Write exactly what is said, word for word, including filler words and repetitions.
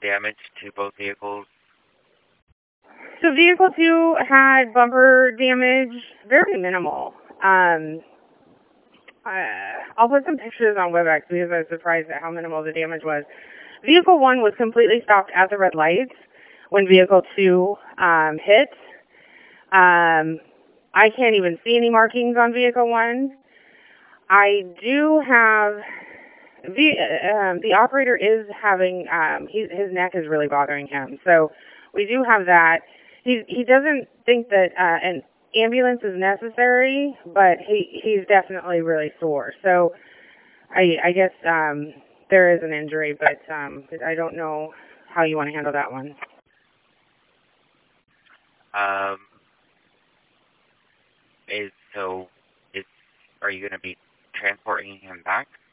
damage to both vehicles? So vehicle two had bumper damage, very minimal. Um, uh, I'll put some pictures on WebEx because I was surprised at how minimal the damage was. Vehicle one was completely stopped at the red lights when vehicle two um, hit. Um, I can't even see any markings on vehicle one. I do have the um, the operator is having um, he, his neck is really bothering him, so we do have that. He he doesn't think that uh, an ambulance is necessary, but he he's definitely really sore. So I I guess um, there is an injury, but um, I don't know how you want to handle that one. Um, is so is are you going to be transporting him back?